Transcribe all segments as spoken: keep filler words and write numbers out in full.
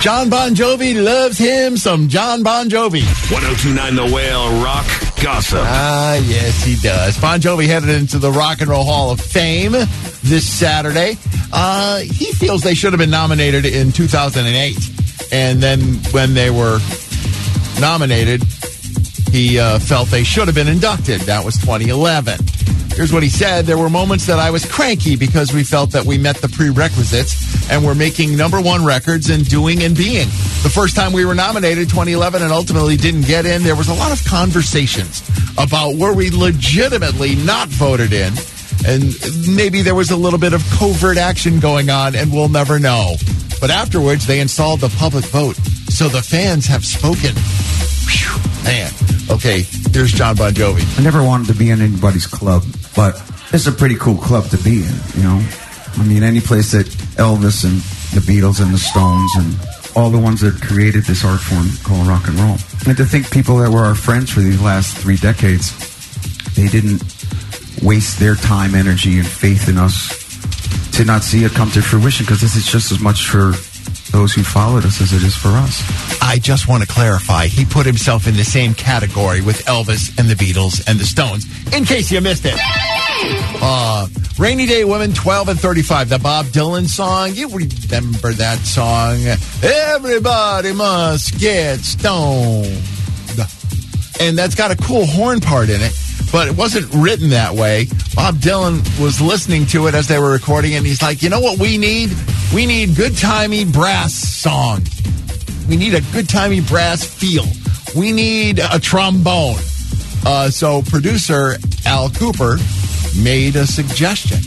John Bon Jovi loves him some John Bon Jovi. ten twenty-nine The Whale Rock Gossip. Ah, yes, he does. Bon Jovi headed into the Rock and Roll Hall of Fame this Saturday. Uh, he feels they should have been nominated in two thousand eight. And then when they were nominated, he uh, felt they should have been inducted. That was twenty eleven. Here's what he said. There were moments that I was cranky because we felt that we met the prerequisites and were making number one records and doing and being. The first time we were nominated, twenty eleven, and ultimately didn't get in, there was a lot of conversations about were we legitimately not voted in, and maybe there was a little bit of covert action going on, and we'll never know. But afterwards, they installed the public vote, so the fans have spoken. Whew, man. Okay, here's John Bon Jovi. I never wanted to be in anybody's club, but it's a pretty cool club to be in, you know? I mean, any place that Elvis and the Beatles and the Stones and all the ones that created this art form called rock and roll. And to think people that were our friends for these last three decades, they didn't waste their time, energy, and faith in us to not see it come to fruition, because this is just as much for those who followed us as it is for us. I just want to clarify, he put himself in the same category with Elvis and the Beatles and the Stones, in case you missed it. Uh, Rainy Day Women, twelve and thirty-five, the Bob Dylan song. You remember that song? Everybody must get stoned. And that's got a cool horn part in it, but it wasn't written that way. Bob Dylan was listening to it as they were recording, and he's like, you know what we need? We need good-timey brass song. We need a good-timey brass feel. We need a trombone. Uh, so producer Al Cooper made a suggestion.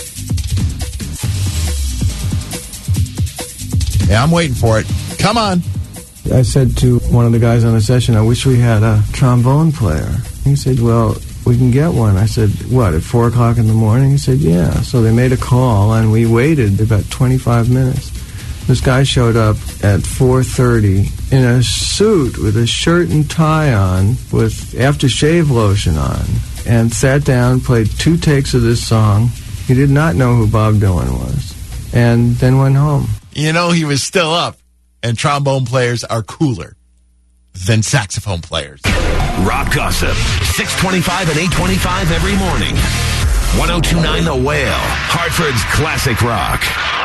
Yeah, I'm waiting for it. Come on. I said to one of the guys on the session, I wish we had a trombone player. He said, well, we can get one. I said, what, at four o'clock in the morning? He said, yeah. So they made a call, and we waited about twenty-five minutes. This guy showed up at four thirty in a suit with a shirt and tie on with aftershave lotion on, and sat down, played two takes of this song. He did not know who Bob Dylan was, and then went home. You know, he was still up, and trombone players are cooler than saxophone players. Rock Gossip, six twenty-five and eight twenty-five every morning. ten twenty-nine The Whale, Hartford's classic rock.